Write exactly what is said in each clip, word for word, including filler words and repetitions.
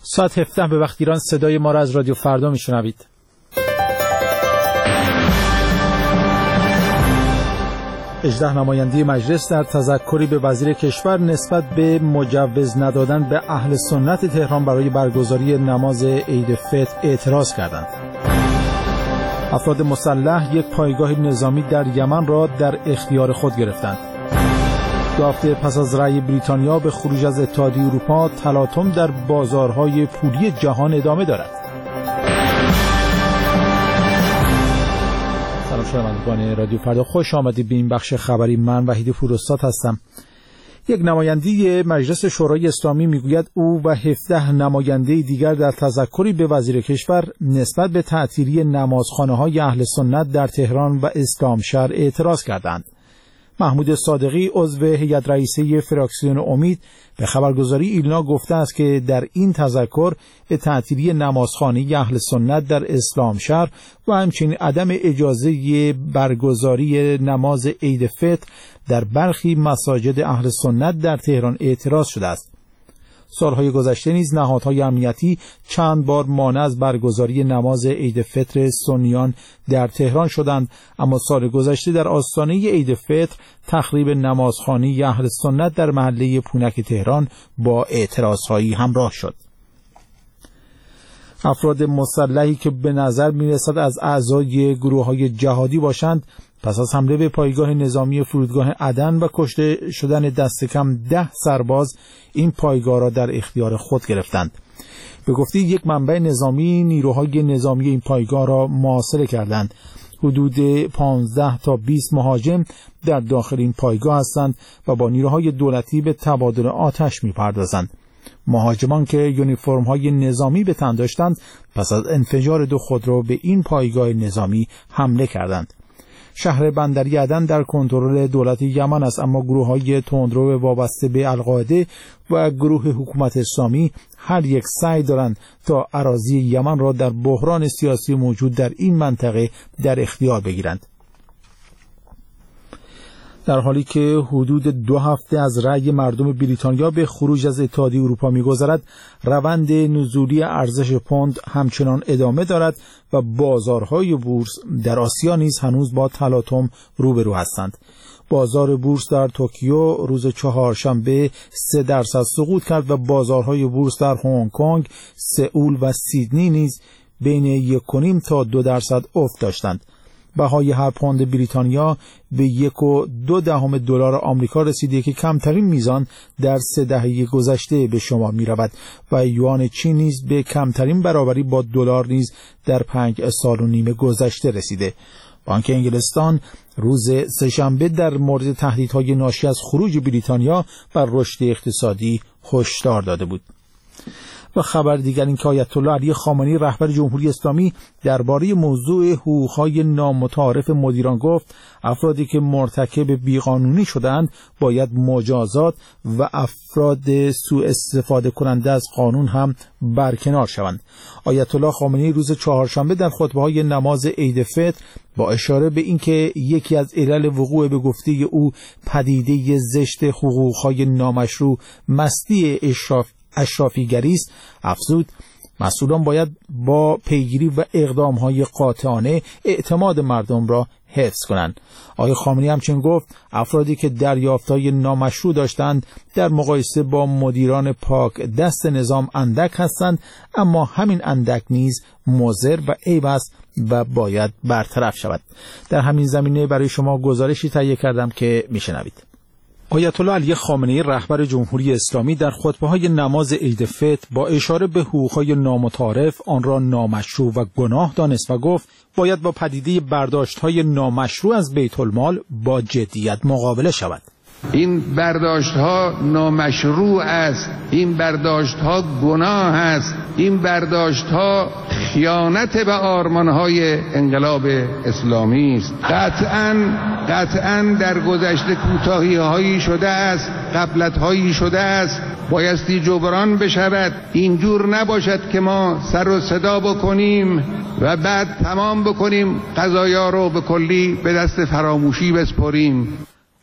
ساعت هفده به وقت ایران صدای ما را از رادیو فردا میشنوید. هجده نماینده مجلس در تذکری به وزیر کشور نسبت به مجوز ندادن به اهل سنت تهران برای برگزاری نماز عید فطر اعتراض کردند. افراد مسلح یک پایگاه نظامی در یمن را در اختیار خود گرفتند. دو هفته پس از رأی بریتانیا به خروج از اتحادیه اروپا، تلاطم در بازارهای پولی جهان ادامه دارد. سلام شنوندگان رادیو فردا، خوش آمدید به این بخش خبری. من وحید پوراستاد هستم. یک نماینده مجلس شورای اسلامی میگوید او و هفده نماینده دیگر در تذکری به وزیر کشور نسبت به تعطیلی نمازخانه‌های اهل سنت در تهران و اسلامشهر اعتراض کردند. محمود صادقی عضو هیئت رئیسه فراکسیون امید به خبرگزاری ایلنا گفته است که در این تذکر به تعطیلی نمازخانه اهل سنت در اسلامشهر و همچنین عدم اجازه برگزاری نماز عید فطر در برخی مساجد اهل سنت در تهران اعتراض شده است. سالهای گذشته نیز نهادهای امنیتی چند بار مانع از برگزاری نماز عید فطر سنیان در تهران شدند، اما سال گذشته در آستانه عید فطر تخریب نمازخانه اهل سنت در محله پونک تهران با اعتراضهایی همراه شد. افراد مسلحی که به نظر می‌رسد از اعضای گروه‌های جهادی باشند پس از حمله به پایگاه نظامی فرودگاه عدن و کشته شدن دست کم ده سرباز این پایگاه را در اختیار خود گرفتند. به گفته یک منبع نظامی، نیروهای نظامی این پایگاه را محاصره کردند. حدود پانزده تا بیست مهاجم در داخل این پایگاه هستند و با نیروهای دولتی به تبادل آتش می‌پردازند. مهاجمان که یونیفرم‌های نظامی به تن داشتند پس از انفجار دو خودرو به این پایگاه نظامی حمله کردند. شهر بندری عدن در کنترل دولت یمن است، اما گروه‌های تندرو وابسته به القاعده و گروه حکومت اسلامی هر یک سعی دارند تا اراضی یمن را در بحران سیاسی موجود در این منطقه در اختیار بگیرند. در حالی که حدود دو هفته از رأی مردم بریتانیا به خروج از اتحادیه اروپا می‌گذرد، روند نزولی ارزش پوند همچنان ادامه دارد و بازارهای بورس در آسیا نیز هنوز با تلاطم روبرو هستند. بازار بورس در توکیو روز چهارشنبه سه درصد سقوط کرد و بازارهای بورس در هنگ کنگ، سئول و سیدنی نیز بین یک و نیم تا دو درصد افت داشتند. بهای هر پوند بریتانیا به یک و دو دهم دلار آمریکا رسیده که کمترین میزان در سه دهه گذشته به شمار می رود و یوان چین نیز به کمترین برابری با دلار نیز در پنج سال و نیم گذشته رسیده. بانک انگلستان روز سه‌شنبه در مورد تهدیدهای ناشی از خروج بریتانیا بر رشد اقتصادی هشدار داده بود. و خبر دیگر این که آیت الله علی خامنه‌ای رهبر جمهوری اسلامی درباره موضوع حقوق‌های نامتعارف مدیران گفت افرادی که مرتکب بیقانونی شدند باید مجازات و افراد سوء استفاده کننده از قانون هم برکنار شوند. آیت الله خامنه‌ای روز چهارشنبه در خطبه‌های نماز عید فطر با اشاره به اینکه یکی از علل وقوع به گفته او پدیده زشت حقوق‌های نامشروع مستی اشراف اشرافیگری است، افزود مسئولان باید با پیگیری و اقدام‌های قاطعانه اعتماد مردم را حفظ کنند. آقای خامنه‌ای همچنین گفت افرادی که دریافت‌های نامشروع داشتند در مقایسه با مدیران پاک دست نظام اندک هستند، اما همین اندک نیز مضر و عیب است و باید برطرف شود. در همین زمینه برای شما گزارشی تهیه کردم که میشنوید. آیت الله علی خامنه‌ای رهبر جمهوری اسلامی در خطبه‌های نماز عید فطر با اشاره به حقوق‌های نامتعارف آن را نامشروع و گناه دانست و گفت باید با پدیده برداشت‌های نامشروع از بیت المال با جدیت مقابله شود. این برداشت‌ها نامشروع است، این برداشت‌ها گناه است، این برداشت‌ها خیانت به آرمان‌های انقلاب اسلامی است. قطعاً قطعاً در گذشته کوتاهی‌هایی شده است، غفلت‌هایی شده است، بایستی جبران بشود. اینجور نباشد که ما سر و صدا بکنیم و بعد تمام بکنیم قضایا رو به کلی به دست فراموشی بسپاریم.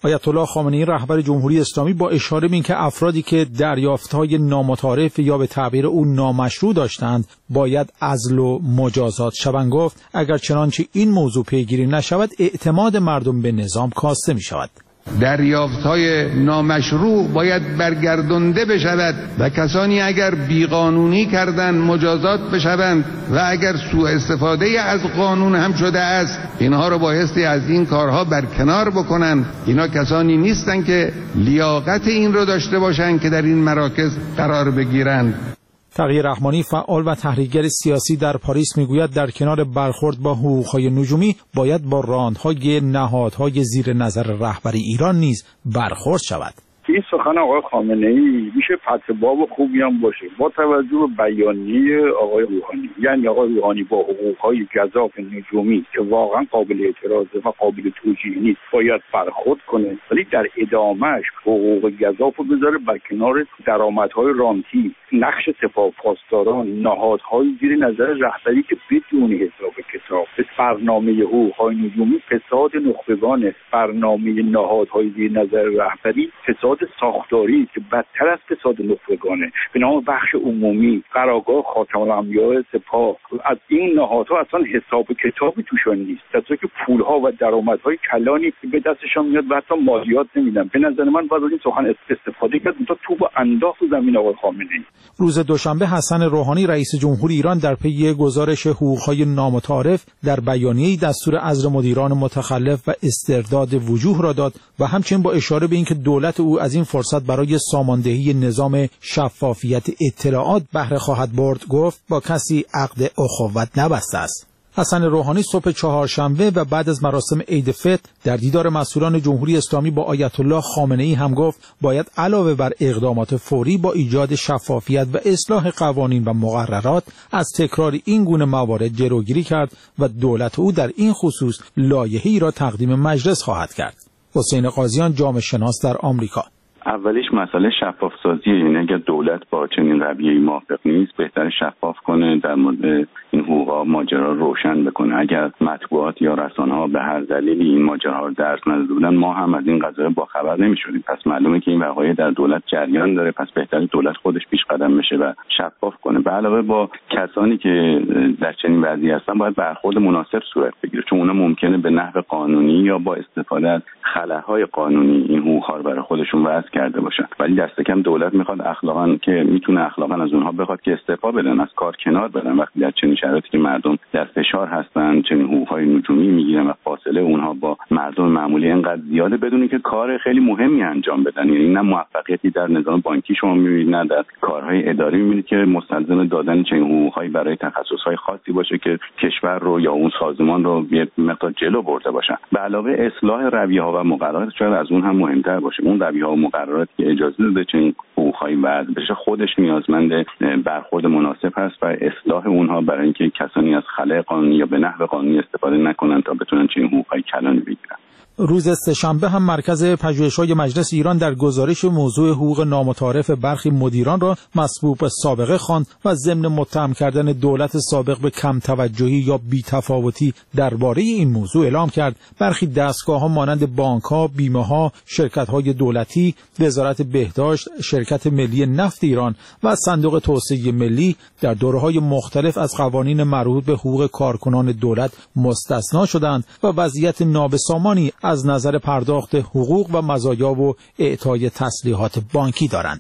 آیت الله خامنه‌ای رهبر جمهوری اسلامی با اشاره به اینکه افرادی که دریافت‌های نامتعارف یا به تعبیر او نامشروع داشتند باید عزل و مجازات شوند گفت اگر چنانچه این موضوع پیگیری نشود اعتماد مردم به نظام کاسته می‌شود. دریافت‌های نامشروع باید برگردانده بشود و کسانی اگر بیقانونی کردند مجازات بشوند و اگر سوء استفاده از قانون هم شده است اینها رو بایستی از این کارها برکنار بکنند. اینا کسانی نیستند که لیاقت این رو داشته باشند که در این مراکز قرار بگیرند. تقی رحمانی فعال و تحریکگر سیاسی در پاریس میگوید در کنار برخورد با حقوق‌های نجومی باید با راندهای نهادهای زیر نظر رهبری ایران نیز برخورد شود. این سخن آقای خامنه‌ای میشه فتواب خوبی هم باشه با توجه به بیانیه آقای روحانی. یعنی آقای روحانی با حقوق‌های گزاف نجومی که واقعا قابل اعتراضه و قابل توجیه نیست باید برخورد کنه، ولی در ادامهش حقوق گزاف رو بذاره بر کنار درآمدهای رانتی، نقش سپاه پاسداران، نهادهای زیر نظر رهبری که بدون حساب کتاب برنامه حقوق‌های نجومی فساد نخبگان، برنامه نهادهای زیر نظر رهبری فساد ساختاری که بدتر از فساد نخبگانه به نام بخش عمومی، قرارگاه خاتم الانبیاء سپاه. از این نهادها اصلا حساب کتابی توشون نیست، در صورتی که پولها و درآمدهای کلانی به دستشان میاد و حتی مالیات نمیدن. به نظر من باید از این سخن استفاده کرد تا توپ انداخت زمین آقای خامنه‌ای. روز دوشنبه حسن روحانی رئیس جمهور ایران در پی گزارش حقوق‌های نامتعارف در بیانیه‌ای دستور عزل مدیران متخلف و استرداد وجوه را داد و همچنین با اشاره به اینکه دولت او از این فرصت برای ساماندهی نظام شفافیت اطلاعات بهره خواهد برد گفت با کسی عقد اخوت نبسته است. حسن روحانی صبح چهارشنبه و بعد از مراسم عید فطر در دیدار مسئولان جمهوری اسلامی با آیت الله خامنه‌ای هم گفت باید علاوه بر اقدامات فوری با ایجاد شفافیت و اصلاح قوانین و مقررات از تکرار این گونه موارد جلوگیری کرد و دولت او در این خصوص لایحه‌ای را تقدیم مجلس خواهد کرد. حسین قاضیان جامعه شناس در آمریکا: اولیش مسئله شفاف سازیه. یعنی اگر دولت با چنین رویه‌ای موافق نیست بهتر شفاف کنه، در مورد این حقوقا ماجرا روشن بکنه. اگر مطبوعات یا رسانه‌ها به هر دلیلی این ماجرا رو درس نداده بودن ما هم از این قضیه با خبر نمی‌شدیم. پس معلومه که این وقایع در دولت جریان داره، پس بهتره دولت خودش پیش قدم بشه و شفاف کنه. به علاوه با کسانی که در چنین وضعی هستن باید برخورد مناسب صورت بگیره، چون اونا ممکنه به نحو قانونی یا با استفاده از خلاهای قانونی این حقوق‌ها رو برای خودشون وضع کرده باشن. ولی دست کم دولت میخواد اخلاقاً که میتونه اخلاقاً از اونها بخواد که استعفا بدن، از کار کنار بدن وقتی در چنین شرایطی که مردم در فشار هستن چنین حقوق‌های نجومی میگیرن و فاصله اونها با مردم معمولی اینقدر زیاده بدون که کار خیلی مهمی انجام بدن. یعنی نه موفقیتی در نظام بانکی شما میبینید نه در کارهای اداری میبینید که مستلزم دادن چنین حقوق‌های برای تخصص‌های خاصی باشه که کشور رو یا اون سازمان رو یه مقدار جلو برده باشن. به علاوه اصلاح رویه‌ها و مقررات شاید از اون هم مهمتر باشه. اون رویه‌ها و مقررات که اجازه داده چنین حقوق‌هایی وضع بشه خودش نیازمند برخورد مناسب هست و اصلاح اونها برای اینکه کسانی از خلأ قانونی یا به نحو قانونی استفاده نکنند تا بتونن چنین حقوق‌های کلانی بگیرن. روز سه‌شنبه هم مرکز پژوهش‌های مجلس ایران در گزارش موضوع حقوق نامتعارف برخی مدیران را مسبوق به سابقه خواند و ضمن متهم کردن دولت سابق به کم توجهی یا بی‌تفاوتی درباره این موضوع اعلام کرد برخی دستگاه‌ها مانند بانک‌ها، بیمه‌ها، شرکت‌های دولتی، وزارت بهداشت، شرکت ملی نفت ایران و صندوق توسعه ملی در دوره‌های مختلف از قوانین مربوط به حقوق کارکنان دولت مستثنا شدند و وضعیت نابسامانی از نظر پرداخت حقوق و مزایا و اعطای تسلیحات بانکی دارند.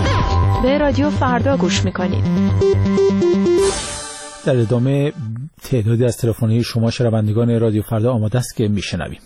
به رادیو فردا گوش میکنید. در ادامه تعدادی از تلفن‌های شما شنوندگان رادیو فردا آماده است که میشنویم.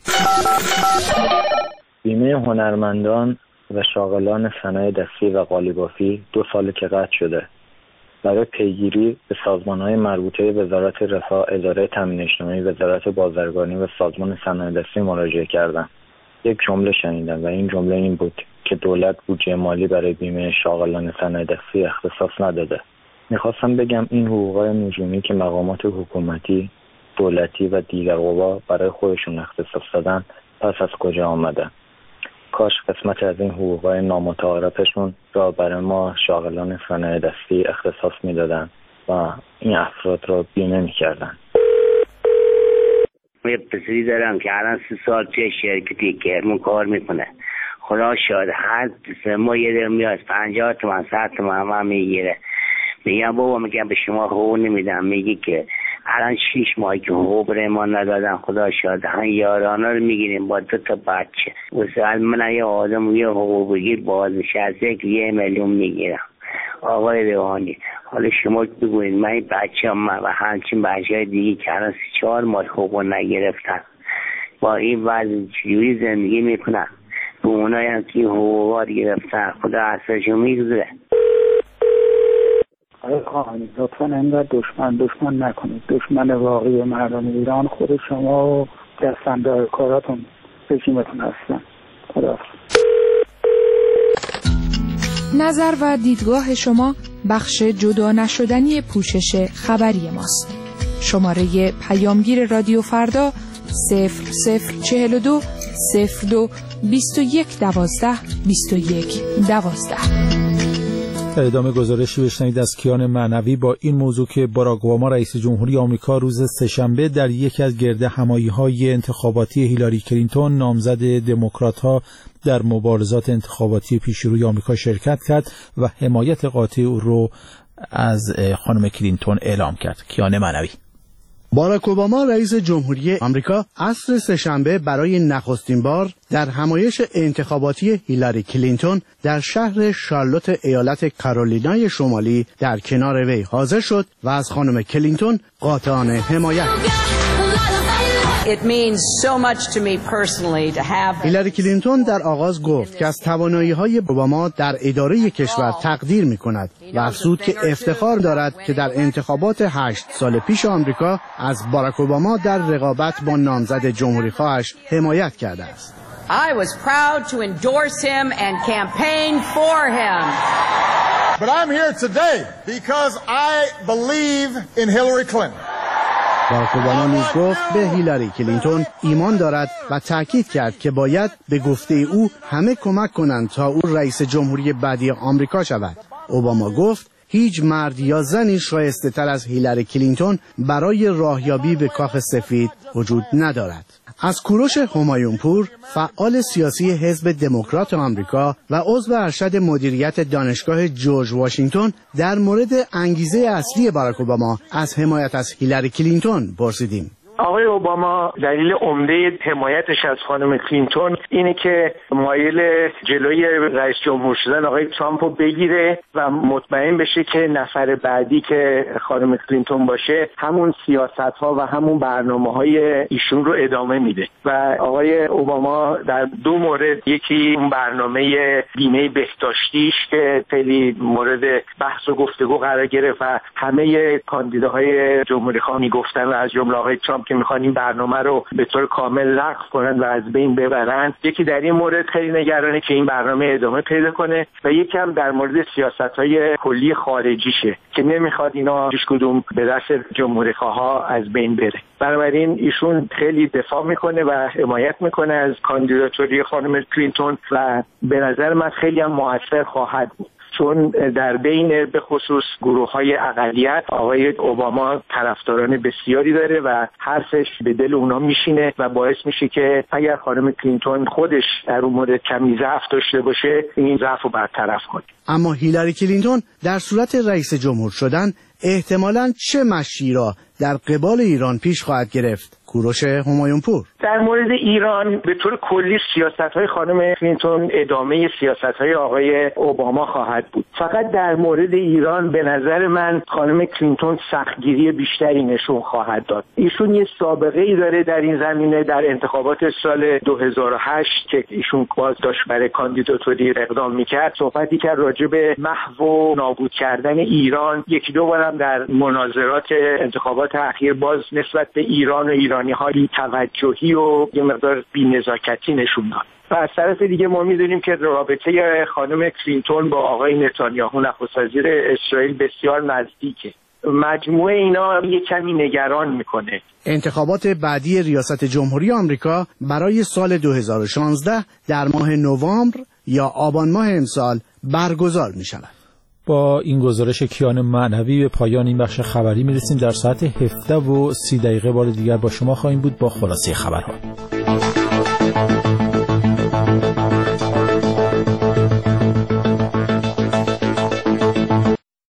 بیمه هنرمندان و شاغلان صنایع دستی و قالیبافی دو سال که قطع شده. برای پیگیری به سازمان‌های مربوطه وزارت رفاه، اداره تامین اجتماعی، وزارت بازرگانی و سازمان صنایع دستی مراجعه کردم. یک جمله شنیدم و این جمله این بود که دولت بودجه مالی برای بیمه شاغلان صنایع دستی اختصاص نداده. میخواستم بگم این حقوق‌های نجومی که مقامات حکومتی، دولتی و دیگر قوا برای خودشون اختصاص دادن پس از کجا آمده؟ کاش قسمت از این حقوق‌های نامتعارفشون را برای ما شاغلان صنایع دستی اختصاص میدادن و این افراد را بیمه میکردن. یه پسری دارم که الان سه سال توی شرکتی کرمون کار میکنه. خدا شاید هر سه ماه یه در میاد پنجاه تومن صد تومن هم میگیره. میگم بابا میگم به شما حقوق نمیدم. میگی که الان شیش ماهی که حقوق به ما ندادن خدا شاید هم یارانا رو میگیریم با دو تا بچه. واسه من یه آدم یه حقوق بگیر بازنشسته که یه میلیون میگیرم. آقای روحانی حالا شما بگوید من این بچه هم و همچین بچه های دیگه که الان سی چهار ماه حقوق نگرفتن با این وضع چجوری زندگی میکنن؟ به اونایی هم که حقوقات گرفتن خدا اصلشو میگذره. آقای خواهانی لطفا اینقدر دشمن دشمن نکنید. دشمن واقعی مردم ایران خود شما و دستاندار کاراتون رژیمتون هستن. خدا نظر و دیدگاه شما بخش جدا نشدنی پوشش خبری ماست. شماره پیامگیر رادیو فردا صفر صفر چهل و دو صفر دو بیست و یک دوازده بیست و یک دوازده. در ادامه گزارشی بشنوید از کیان معنوی با این موضوع که باراک اوباما رئیس جمهوری آمریکا روز سه‌شنبه در یکی از گردهمایی‌های انتخاباتی هیلاری کلینتون نامزد دموکرات‌ها در مبارزات انتخاباتی پیشروی آمریکا شرکت کرد و حمایت قاطع او رو از خانم کلینتون اعلام کرد. کیان معنوی. باراک اوباما رئیس جمهوری آمریکا عصر سه‌شنبه برای نخستین بار در همایش انتخاباتی هیلاری کلینتون در شهر شارلوت ایالت کارولینای شمالی در کنار وی حاضر شد و از خانم کلینتون قاطعانه حمایت کرد. It means so much to me personally to have هیلاری کلینتون در آغاز گفت که از توانایی‌های اوباما در اداره کشور تقدیر می‌کند و افزود که افتخار دارد که در انتخابات هشت سال پیش آمریکا از باراک اوباما در رقابت با نامزد جمهوری‌خواهش حمایت کرده است. I was proud to endorse him and campaign for him. But I'm here today because I believe in Hillary Clinton. باراک اوباما نیز گفت به هیلاری کلینتون ایمان دارد و تأکید کرد که باید به گفته او همه کمک کنند تا او رئیس جمهوری بعدی آمریکا شود. اوباما گفت هیچ مرد یا زنی شایسته تر از هیلاری کلینتون برای راهیابی به کاخ سفید وجود ندارد. از کوروش همایونپور، فعال سیاسی حزب دموکرات آمریکا و عضو ارشد مدیریت دانشگاه جورج واشنگتن در مورد انگیزه اصلی باراک اوباما از حمایت از هیلاری کلینتون پرسیدیم. آقای اوباما دلیل عمده حمایتش از خانم کلینتون اینه که مایل جلوی رئیس جمهور شدن آقای ترامپ رو بگیره و مطمئن بشه که نفر بعدی که خانم کلینتون باشه همون سیاست‌ها و همون برنامه‌های ایشون رو ادامه میده. و آقای اوباما در دو مورد، یکی اون برنامه بیمه بهداشتیش که خیلی مورد بحث و گفتگو قرار گرفت و همه کاندیداهای جمهوری‌خواه میگفتن و از جمله آقای ترامپ که میخوان این برنامه رو به طور کامل لغو کنن و از بین ببرن. یکی در این مورد خیلی نگرانه که این برنامه ادامه پیدا کنه و یکی هم در مورد سیاست‌های کلی خارجیشه که نمیخواد اینا هیچ کدوم به دست جمهوری‌خواها از بین بره. بنابراین ایشون خیلی دفاع میکنه و حمایت میکنه از کاندیداتوری خانم کلینتون و به نظر من خیلی هم موثر خواهد بود، چون در بین به خصوص گروه‌های اقلیت آقای اوباما طرفداران بسیاری داره و حرفش به دل اونا میشینه و باعث میشه که اگر خانم کلینتون خودش در اون مورد کمی ضعف داشته باشه این ضعف رو برطرف کنه. اما هیلاری کلینتون در صورت رئیس جمهور شدن احتمالاً چه مشی را در قبال ایران پیش خواهد گرفت؟ کوروش همایونپور. در مورد ایران به طور کلی سیاست‌های خانم کلینتون ادامه سیاست‌های آقای اوباما خواهد بود. فقط در مورد ایران به نظر من خانم کلینتون سختگیری بیشتری نشون خواهد داد. ایشون یه سابقه‌ای داره در این زمینه. در انتخابات سال دو هزار و هشت که ایشون باز داشت برای کاندیداتوری اقدام می‌کرد، صحبتی که راجع به محو و نابود کردن ایران، یکی دو بارم در مناظرات انتخابات اخیر باز نسبت به ایران و ایرانی‌ها توجهی و یه مقدار بی‌نزاکتی نشون داد. و از طرف دیگه ما می‌دونیم که رابطه خانم کلینتون با آقای نتانیاهو نخست وزیر اسرائیل بسیار نزدیکه. مجموعه اینا یه کمی نگران میکنه. انتخابات بعدی ریاست جمهوری آمریکا برای سال دو هزار و شانزده در ماه نوامبر یا آبان ماه امسال برگزار می‌شود. با این گزارش کیان معنوی به پایان این بخش خبری میرسیم. در ساعت هفده و سی دقیقه بار دیگر با شما خواهیم بود با خلاصه خبرها.